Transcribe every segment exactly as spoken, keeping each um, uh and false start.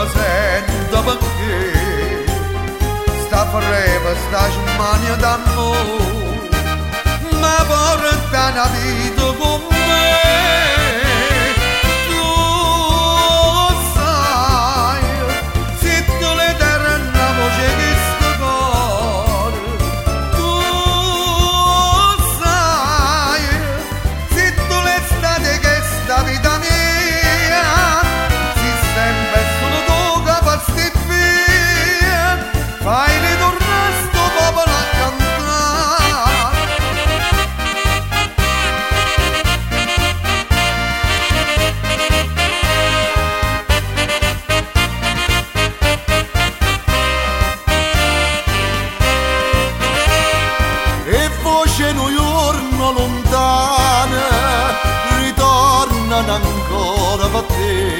mi sento perché sta forever, sta smania d'amore, ma porta una vita con me. Tu sai, se tu l'eterna voce che sto cuore, tu sai, se tu l'estate che sta vita mia, si sempre solo tu che passi via, fai ritornare sto popolo a cantare. E voce in un giorno lontana ritornano ancora per te.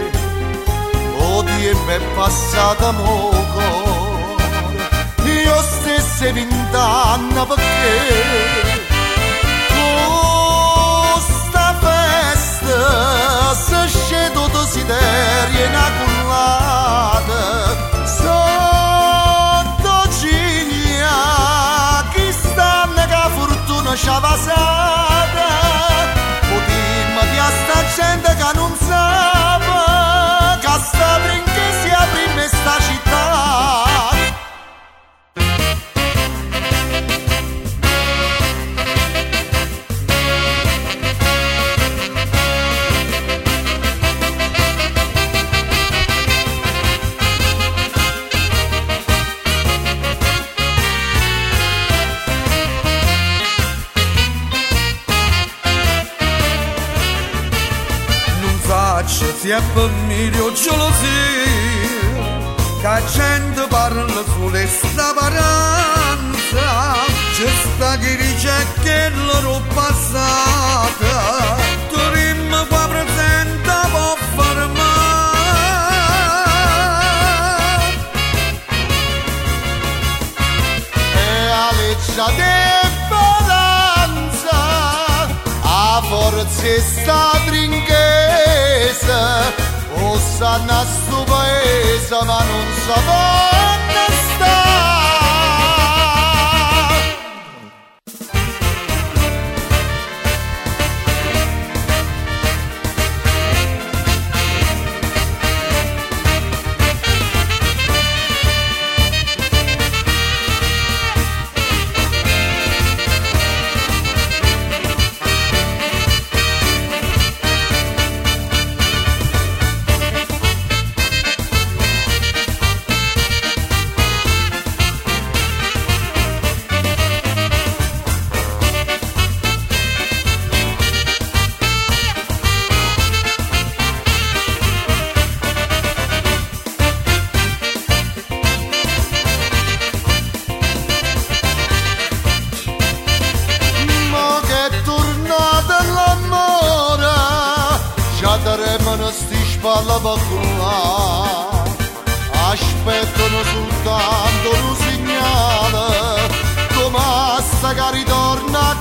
O tempo è passata poco, io stesse vent'anni perché questa festa se scedo desiderio in accullata sotto ciglia chi stanno che fortuna ci ha passata potremmo di sta gente che non sa che sta trinche si apre in sta città. Se è per meglio gelosia che gente parla sulle staparanza c'è sta chi dice che loro passata tu rimma qua presente può fermare e a leccia di balanza a forza sta trinchesa o sanno a sto paese ma non sa dove sta. Spalla bacculla aspettano soltanto un segnale come sta che ritorna a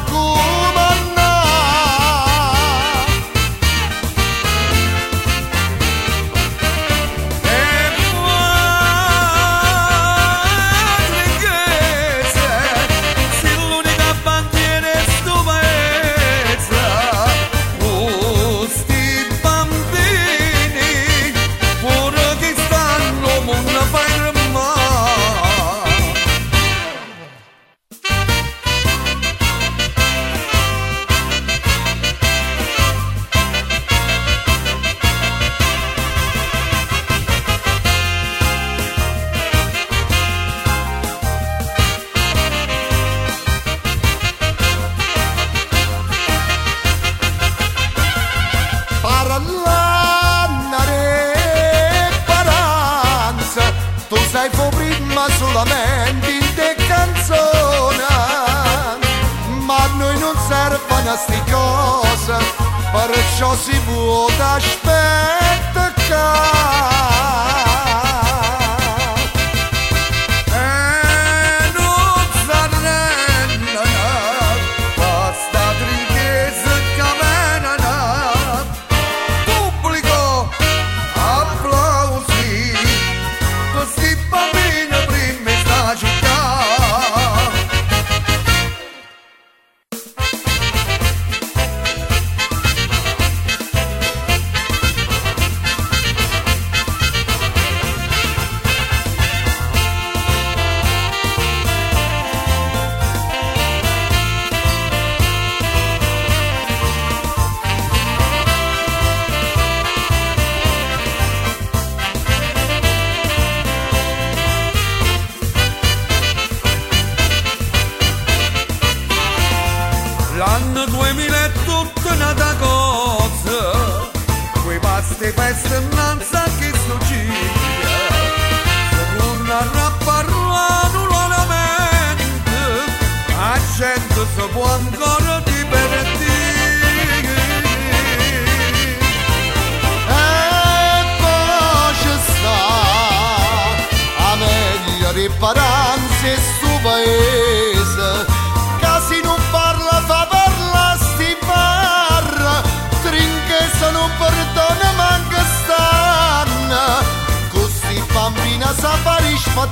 comandare e madre che sei l'unica bandiera è sto paese oh sti bambini pure che stanno non fai mai. Sai fu prima solamente in te canzone ma a noi non servono sti cose perciò si vuota aspetta e non s'arrenda basta trinchese che venena pubblico applausi che peste innanzi che sto ciglia se tornano a parlare nuovamente la gente si può ancora divertire e poi ci sta a meglio riparanza e sto paese che si non parla fa parla sti bar trinchesa non perdona manca stanno così bambina sa fare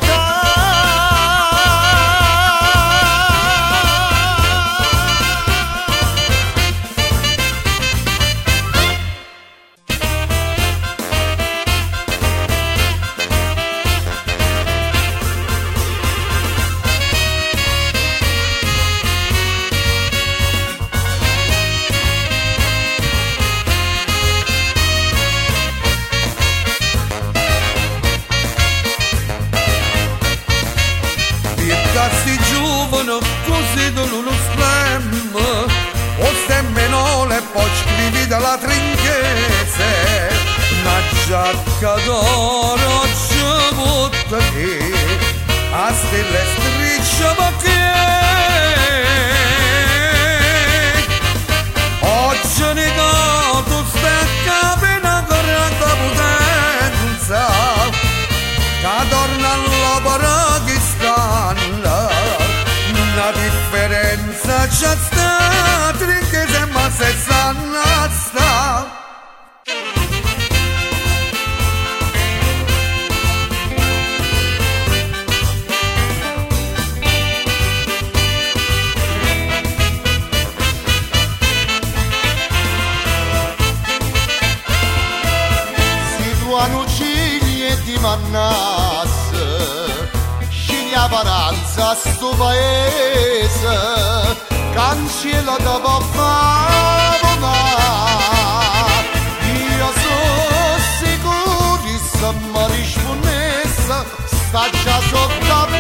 sti giovani così da uno splem o stemmenole e poi scrivi dalla trinchese una giacca d'oro ci butta che a stelle strisce perché oggi negato stacca per una grande potenza che torna alla Pakistan la differenza c'è sta trinchese ma se sanna sta si tuano cigli e di mannasse la paranza a sto paese cancella da papà io sono sicuro se mi rispondesse sta già sotto a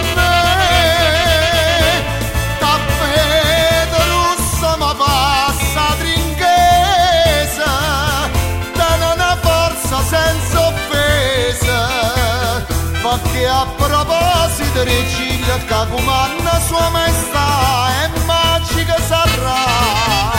me tappeto rosso ma passa trinchesa da una forza senza offesa perché a proposito di ciglia che comanda sua maestà è magica sarà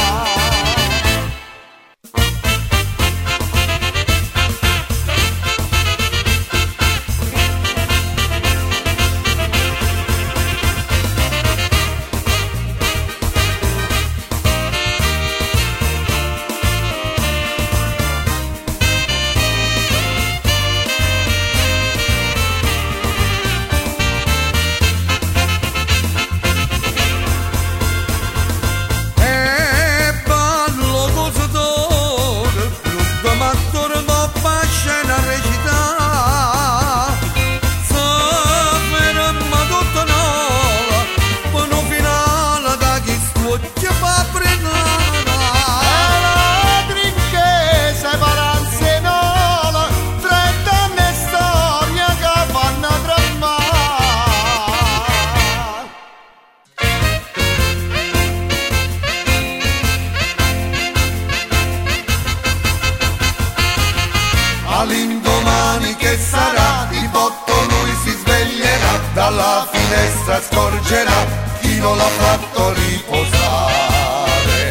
all'indomani che sarà di botto lui si sveglierà dalla finestra scorgerà chi non l'ha fatto riposare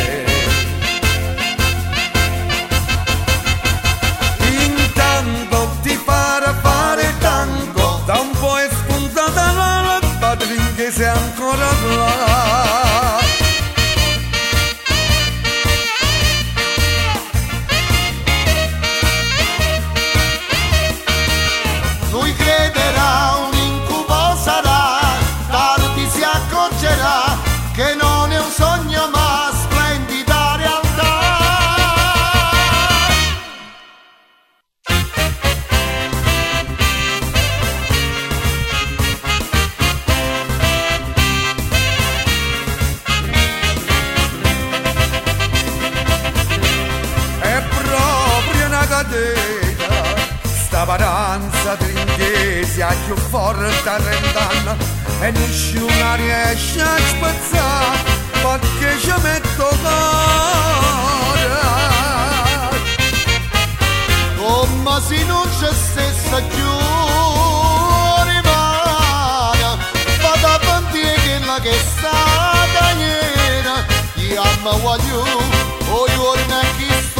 intanto ti farà fare tango da un po' è spuntata la lampa trinchese ancora là lui crederà un incubo sarà tardi si accorgerà che non è un sogno ma splendida realtà è proprio una catena sta paranza trinchese a più forte a trent'anni e nessuno riesce a spazzare perché ci metto cuore se non c'è stessa più rimane, vado avanti che la che sta tagliera, io amo voglio, o io non è chi sto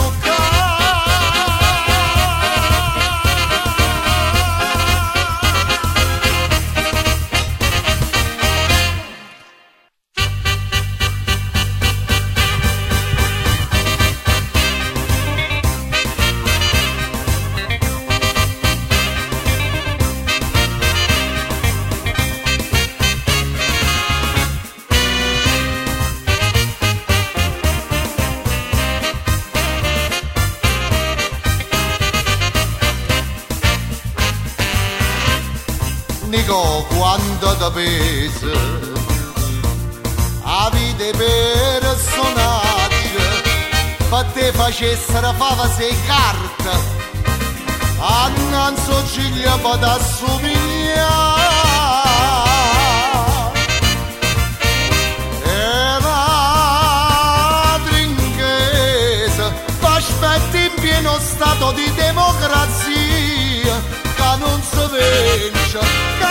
Nico, quando ti pesa a vita personaggi per te facessero fava sei carte a non so ciglia per t'assomigliare e la trinchesa t'aspetti in pieno stato di democrazia che non si vince